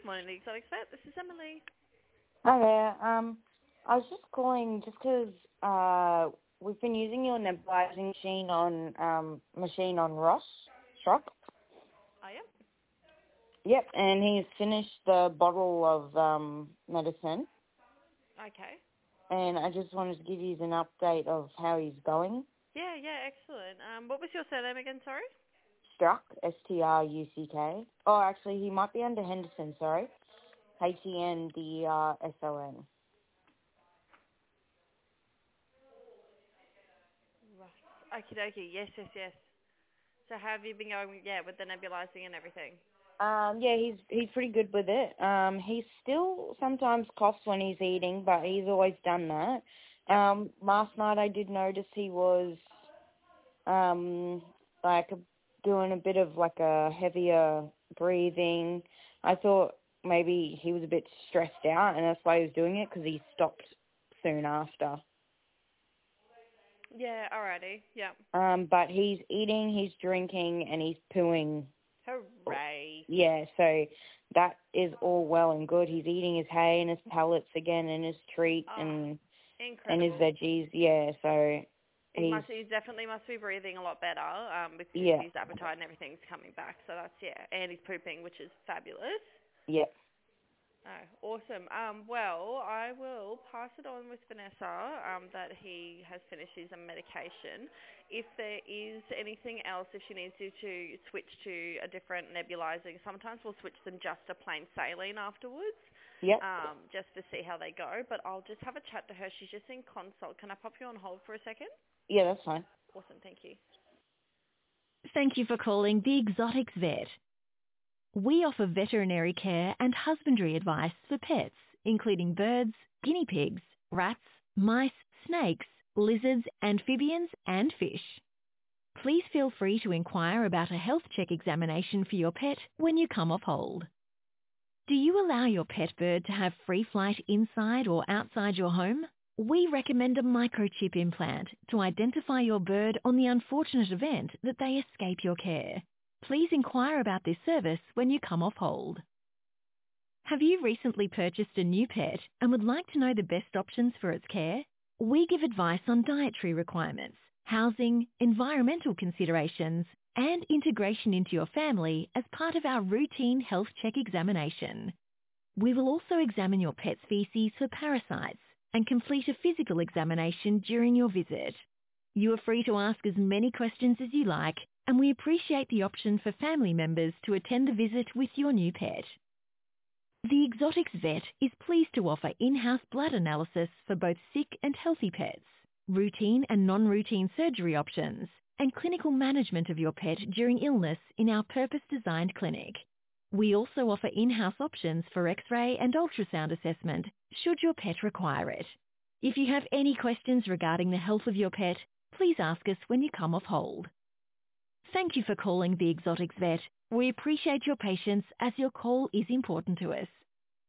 Morning, the Exotic Vet. This is Emily. Hi there. I was just calling just 'cause we've been using your nebulizing machine on Ross truck. Oh, yeah? Yep, and he's finished the bottle of medicine, Okay. and I just wanted to give you an update of how he's going. Yeah, excellent. What was your surname again, sorry? Struck, Struck. Oh, actually, he might be under Henderson. Sorry, HENDERSON. Right. Okie dokie. Yes. So how have you been going, with the nebulizing and everything? Yeah, he's pretty good with it. He still sometimes coughs when he's eating, but he's always done that. Yep. Last night I did notice he was like doing a bit of like a heavier breathing. I thought maybe he was a bit stressed out, and that's why he was doing it, because he stopped soon after. Yeah, alrighty. Yep. But he's eating, he's drinking, and he's pooing. Hooray. Yeah, so that is all well and good. He's eating his hay and his pellets again and his treat and his Incredible. veggies. Yeah, so He definitely must be breathing a lot better, because yeah, his appetite and everything's coming back. So that's, and he's pooping, which is fabulous. yeah, Oh, awesome. Well, I will pass it on with Vanessa that he has finished his medication. If there is anything else, if she needs you to switch to a different nebulizing, sometimes we'll switch them just to plain saline afterwards, yeah, just to see how they go. But I'll just have a chat to her. She's just in consult. Can I pop you on hold for a second? yeah, that's fine. Awesome, thank you. Thank you for calling the Exotics Vet. We offer veterinary care and husbandry advice for pets, including birds, guinea pigs, rats, mice, snakes, lizards, amphibians, and fish. Please feel free to inquire about a health check examination for your pet when you come off hold. Do you allow your pet bird to have free flight inside or outside your home? We recommend a microchip implant to identify your bird on the unfortunate event that they escape your care. Please inquire about this service when you come off hold. Have you recently purchased a new pet and would like to know the best options for its care? We give advice on dietary requirements, housing, environmental considerations, and integration into your family as part of our routine health check examination. We will also examine your pet's feces for parasites and complete a physical examination during your visit. You are free to ask as many questions as you like, and we appreciate the option for family members to attend the visit with your new pet. The Exotics Vet is pleased to offer in-house blood analysis for both sick and healthy pets, routine and non-routine surgery options, and clinical management of your pet during illness in our purpose-designed clinic. We also offer in-house options for X-ray and ultrasound assessment should your pet require it. If you have any questions regarding the health of your pet, please ask us when you come off hold. Thank you for calling the Exotics Vet. We appreciate your patience as your call is important to us.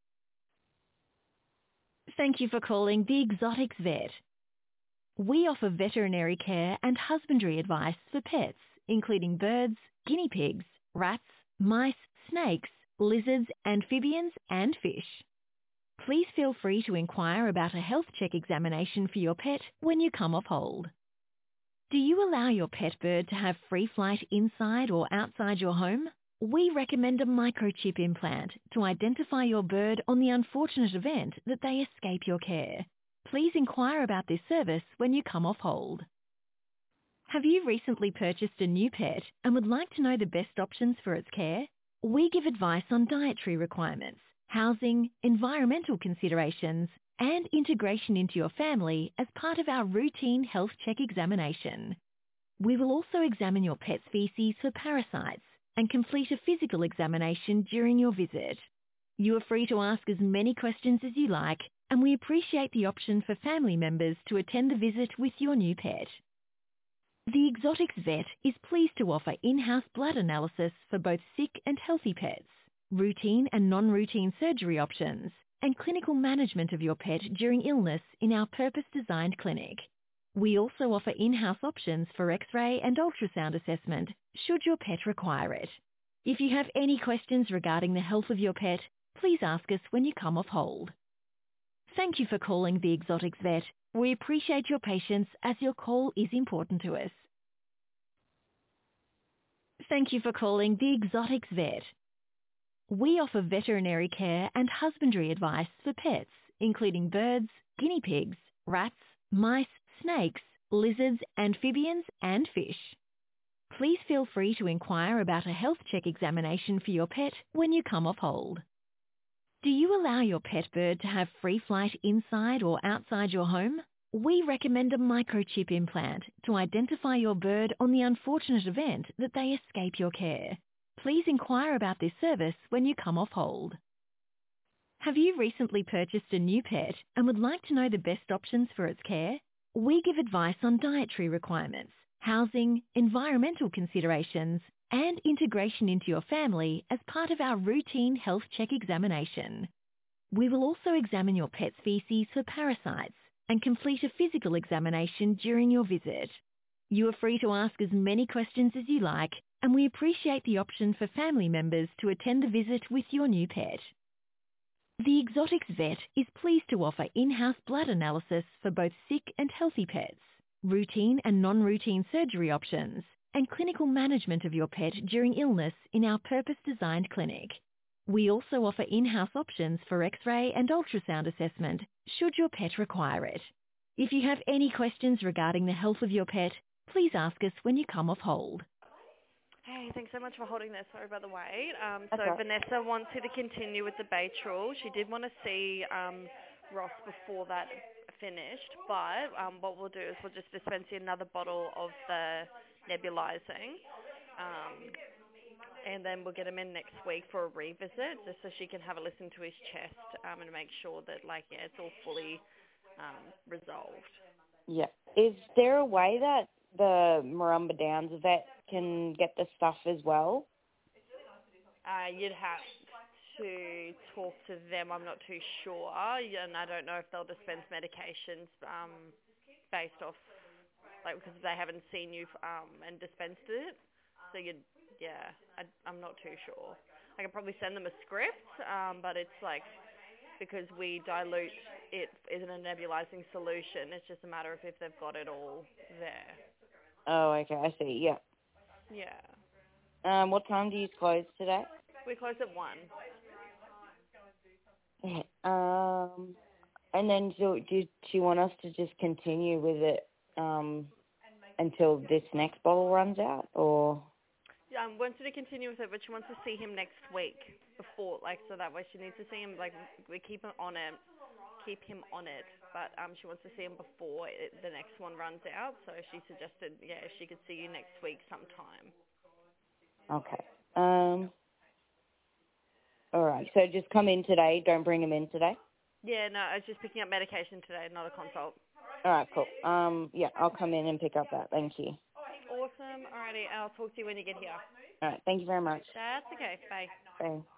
Thank you for calling the Exotics Vet. We offer veterinary care and husbandry advice for pets, including birds, guinea pigs, rats, mice, snakes, lizards, amphibians, and fish. Please feel free to inquire about a health check examination for your pet when you come off hold. Do you allow your pet bird to have free flight inside or outside your home? We recommend a microchip implant to identify your bird on the unfortunate event that they escape your care. Please inquire about this service when you come off hold. Have you recently purchased a new pet and would like to know the best options for its care? We give advice on dietary requirements, housing, environmental considerations, and integration into your family as part of our routine health check examination. We will also examine your pet's feces for parasites and complete a physical examination during your visit. You are free to ask as many questions as you like, and we appreciate the option for family members to attend the visit with your new pet. The Exotics Vet is pleased to offer in-house blood analysis for both sick and healthy pets, routine and non-routine surgery options, and clinical management of your pet during illness in our purpose-designed clinic. We also offer in-house options for X-ray and ultrasound assessment should your pet require it. If you have any questions regarding the health of your pet, please ask us when you come off hold. Thank you for calling the Exotics Vet. We appreciate your patience as your call is important to us. Thank you for calling the Exotics Vet. We offer veterinary care and husbandry advice for pets, including birds, guinea pigs, rats, mice, snakes, lizards, amphibians, and fish. Please feel free to inquire about a health check examination for your pet when you come off hold. Do you allow your pet bird to have free flight inside or outside your home? We recommend a microchip implant to identify your bird on the unfortunate event that they escape your care. Please inquire about this service when you come off hold. Have you recently purchased a new pet and would like to know the best options for its care? We give advice on dietary requirements, housing, environmental considerations, and integration into your family as part of our routine health check examination. We will also examine your pet's feces for parasites and complete a physical examination during your visit. You are free to ask as many questions as you like, and we appreciate the option for family members to attend the visit with your new pet. The Exotics Vet is pleased to offer in-house blood analysis for both sick and healthy pets, routine and non-routine surgery options, and clinical management of your pet during illness in our purpose-designed clinic. We also offer in-house options for X-ray and ultrasound assessment should your pet require it. If you have any questions regarding the health of your pet, please ask us when you come off hold. Hey, thanks so much for holding there. Sorry about the wait. That's So right. Vanessa wants you to continue with the Baytril. She did want to see Ross before that finished, but what we'll do is we'll just dispense you another bottle of the nebulizing, and then we'll get him in next week for a revisit, just so she can have a listen to his chest and make sure that, it's all fully resolved. Yeah. Is there a way that the Marumba Downs vet can get the stuff as well? You'd have to talk to them. I'm not too sure, and I don't know if they'll dispense medications based off, because they haven't seen you and dispensed it. So I'm not too sure. I can probably send them a script, but it's because we dilute it in a nebulizing solution. It's just a matter of if they've got it all there. Oh, okay, I see, yeah. Yeah. What time do you close today? We close at 1. Yeah. And then do you want us to just continue with it until this next bottle runs out, or? Wants you to continue with it, but she wants to see him next week before, so that way she needs to see him, we keep him on it, but she wants to see him before the next one runs out, so she suggested, if she could see you next week sometime. Okay. All right, so just come in today, don't bring him in today? Yeah, no, I was just picking up medication today, not a consult. All right, cool. Yeah, I'll come in and pick up that, thank you. Awesome. Alrighty, I'll talk to you when you get here. All right, thank you very much. That's okay. Bye. Bye.